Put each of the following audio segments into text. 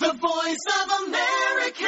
The Voice of America.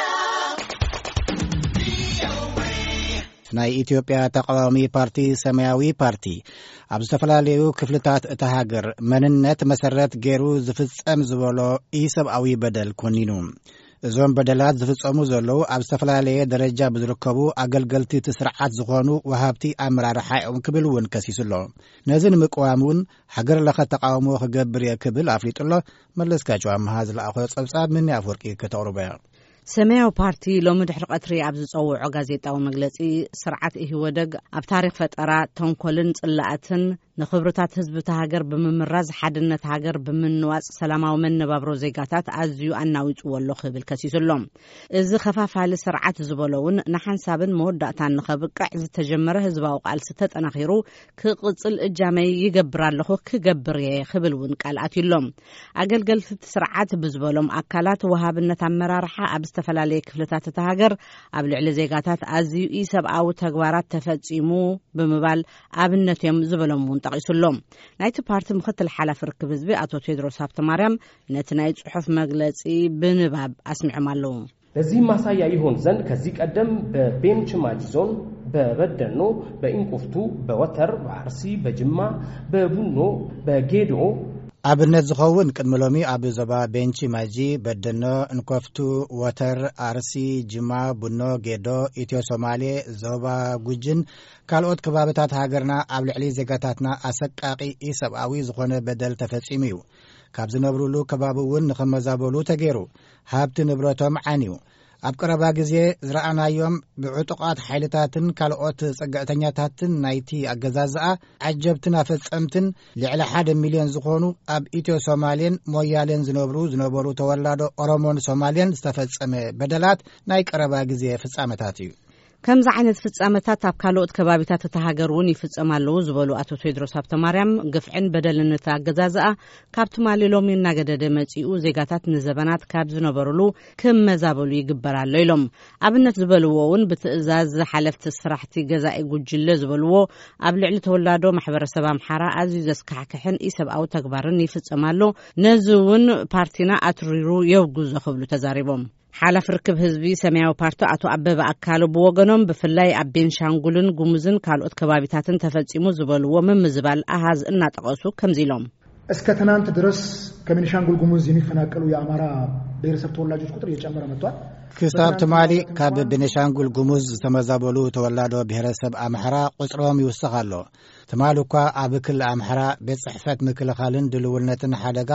ናይ ኢትዮጵያ ተቃዋሚ ፓርቲ ሰማያዊ ፓርቲ ኣብ ዝተፈላለዩ ክፍልታት እታ ሃገር መንነት መሰረት ገይሩ ዝፍጸም ዝበሎ ኢሰብአዊ በደል ኮኒኑ እዞም በደላት ዝፍጸሙ ዘለዉ ኣብ ዝተፈላለዩ ደረጃ ብዝርከቡ አገልገልቲ ስርዓት ዝኾኑ ወሃብቲ ኣመራርሓ እዮም ክብል እውን ከሲሱሎ ነዚ ንምቅዋሙን ሃገር ለኸ ተቃውሞ ክገብር የክብል ኣፍሊጡሎ መለስካቸው ኣምሃ ዝለኣኾ ጸብጻብ ምን ኣፍወርቂ ከተቕርበያ ሰማያዊ ፓርቲ ሎሚ ድሕሪ ቀትሪ ኣብ ዝጸውዖ ጋዜጣዊ መግለጺ ስርዓት ኢህወደግ ኣብ ታሪኽ ፈጠራ ተንኮልን ጽላእትን ንኽብርታት ህዝቢ ሃገር ብምምራዝ ሓድነት ሃገር ብምንዋጽ ሰላማዊ መነባብሮ ዜጋታት ኣዝዩ ኣናዊጽዎ ኣሎ ክብል ከሲሱሎም እዚ ኸፋፋሊ ስርዓት ዝበሎውን ንሓንሳብን መወዳእታን ንኸብቅዕ ዝተጀመረ ህዝባዊ ቃልሲ ተጠናኺሩ ክቕጽል እጃመይ ይገብር ኣለኹ ክገብር እየ ክብል እውን ቃል ኣትዩሎም ኣገልገልቲ ስርዓት ብዝበሎም ኣካላት ወሃብነት ኣመራርሓ ኣብ ዝተፈላለየ ክፍልታት እታ ሃገር ኣብ ልዕሊ ዜጋታት ኣዝዩ ኢሰብኣዊ ተግባራት ተፈጺሙ ብምባል ኣብነት እዮም ዝበሎም እውን ጠቂሱሎም ናይቲ ፓርቲ ምክትል ሓላፊ ርክብ ህዝቢ አቶ ቴድሮስ ሃብተማርያም ነቲ ናይ ጽሑፍ መግለጺ ብንባብ አስምዖም ኣለዉ ለዚህ ማሳያ ይሆን ዘንድ ከዚህ ቀደም በቤንች ማጂ ዞን በበደኖ በኢንቁፍቱ በወተር በአርሲ በጅማ በቡኖ በጌዶ ኣብነት ዝኸውን ቅድሚ ሎሚ ኣብ ዞባ ቤንች ማጂ በደኖ እንኮፍቱ ወተር አርሲ ጅማ ቡኖ ጌዶ ኢትዮ ሶማሌ ዞባ ጉጅን ካልኦት ከባቢታት ሃገርና ኣብ ልዕሊ ዜጋታትና ኣሰቃቂ ኢሰብአዊ ዝኾነ በደል ተፈጺሙ እዩ ካብ ዝነብሩሉ ከባቢ እውን ንኸመዛበሉ ተገይሩ ሃብቲ ንብረቶም ዓንዩ ኣብ ቀረባ ግዜ ዝረኣናዮም ብዕጡቃት ሓይልታትን ካልኦት ጸጋዕተኛታትን ናይቲ ኣገዛዝኣ ዓጀብትን ኣፈጸምትን ልዕሊ 1 ሚልዮን ዝኾኑ ኣብ ኢትዮ ሶማሌን ሞያሌን ዝነበሩ ተወላዶ ኦሮሞን ሶማሌን ዝተፈጸመ በደላት ናይ ቀረባ ግዜ ፍጻመታት እዩ ከምዚ ዓይነት ፍጻመታት ኣብ ካልኦት ከባቢታት እታ ሃገር እውን ይፍጸም ኣለዉ ዝበሉ አቶ ቴድሮስ ሃብተማርያም ግፍዕን በደልነት ኣገዛዝኣ ካብ ትማሊ ሎሚ እናገደደ መጺኡ ዜጋታት ንዘበናት ካብ ዝነበሩሉ ክመዛበሉ ይግበር ኣሎ ኢሎም ኣብነት ዝበልዎ እውን ብትእዛዝ ሓለፍቲ ስራሕቲ ገዛኢ ጉጅለ ዝበልዎ ኣብ ልዕሊ ተወላዶ ማሕበረሰብ ኣምሓራ ኣዝዩ ዘስካሕክሕን ኢሰብኣዊ ተግባርን ይፍጸም ኣሎ ነዚ እውን ፓርቲና ኣትሪሩ የውግዞ ክብሉ ተዛሪቦም ሓላፊ ርክብ ህዝቢ ሰማያዊ ፓርቲ አቶ አበበ አካሉ ብወገኖም ብፍላይ ኣብ ቤንሻንጉልን ጉሙዝን ካልኦት ከባቢታትን ተፈጺሙ ዝበልዎ ምምዝባል አሃዝ እናጠቀሱ ከምዚ ኢሎም እስከ ትናንት ድረስ ከቤንሻንጉል ጉሙዝ የሚፈናቀሉ የአማራ ብሔረሰብ ተወላጆች ቁጥር እየጨመረ መጥቷል ክሳብ ትማሊ ካብ ቤንሻንጉል ጉሙዝ ዝተመዛበሉ ተወላዶ ብሔረሰብ ኣምሓራ ቁጽሮም ይውስኽ ኣሎ ትማሊ እኳ ኣብ ክልል ኣምሓራ ቤት ጽሕፈት ምክልኻልን ድልውነትን ሓደጋ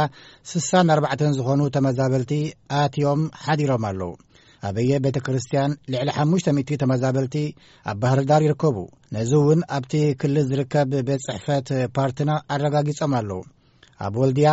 64 ዝኾኑ ተመዛበልቲ ኣትዮም ሓዲሮም ኣለዉ ኣበየ ቤተ ክርስቲያን ልዕሊ 500 ተመዛበልቲ ኣብ ባህር ዳር ይርከቡ ነዚ እውን ኣብቲ ክልል ዝርከብ ቤት ጽሕፈት ፓርቲና ኣረጋጊጾም ኣለዉ ኣብ ወልድያ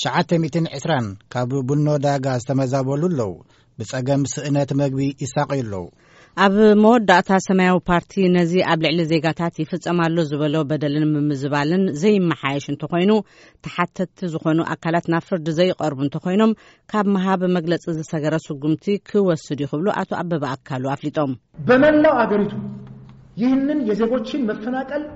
920 ካብ ቡኖ ዳጋ ዝተመዛበሉ ኣለዉ ብጸገም ስእነት መግቢ ይሳቀዩሉ ኣብ መወዳእታ ሰማያዊ ፓርቲ ነዚ ኣብ ልዕሊ ዜጋታት ይፍጸማሉ ዝበሎ በደልን ምምዝባልን ዘይመሓየሽ እንተኾይኑ ተሓተቲ ዝኾኑ ኣካላት ናብ ፍርዲ ዘይቀርቡ እንተኾይኖም ካብ መሃብ መግለጺ ዝሰገረ ስጉምቲ ክወስዱ ይኽብሉ አቶ አበበ አካሉ አፍሊጦም በመላው አገሪቱ ይህንን የዜጎችን መፈናቀል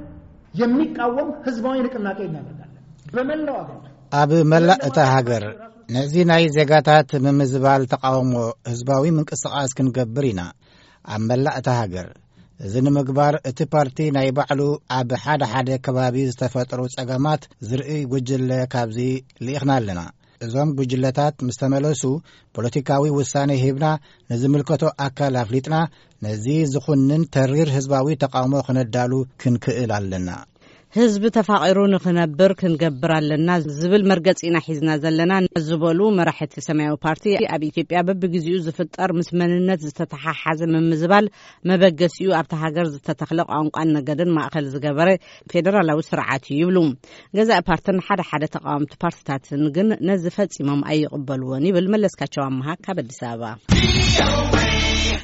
የሚቃወም ህዝባዊ ንቅናቄ እናደርጋለን በመላው አገሪቱ ኣብ መላእ እታ ሃገር ነዚ ናይ ዜጋታት ምምዝባል ተቃውሞ ህዝባዊ ምንቅስቃስ ክንገብር ኢና ኣብ መላእ እታ ሃገር እዚ ንምግባር እቲ ፓርቲ ናይ ባዕሉ ኣብ ሓደ ከባቢ ዝተፈጠሩ ጸገማት ዝርኢ ጉጅለ ካብዚ ልኢኽና ኣለና እዞም ጉጅለታት ምስ ተመለሱ ፖለቲካዊ ውሳኔ ሂብና ንዝምልከቶ ኣካል ኣፍሊጥና ነዚ ዝኹንን ተሪር ህዝባዊ ተቃውሞ ክነዳሉ ክንክእል ኣለና ህዝቢ ተፋቂሩ ንኽነብር ክንገብር ኣለና ዝብል መርገጺና ሒዝና ዘለና ዝበሉ መራሕቲ ሰማያዊ ፓርቲ ኣብ ኢትዮጵያ በብግዚኡ ዝፍጠር ምስ መንነት ዝተተሓሓዘ ምምዝባል መበገሲኡ ኣብታ ሃገር ዝተተኽለ ቋንቋን ነገድን ማእከል ዝገበረ ፌደራላዊ ስርዓት ይብሉ ገዛኢ ፓርቲን ሓደ ተቃዋምቲ ፓርቲታትን ግን ነዚ ፈጺሞም ኣይቕበልዎን ይብል መለስካቸው ኣምሃ ካብ አዲስ አበባ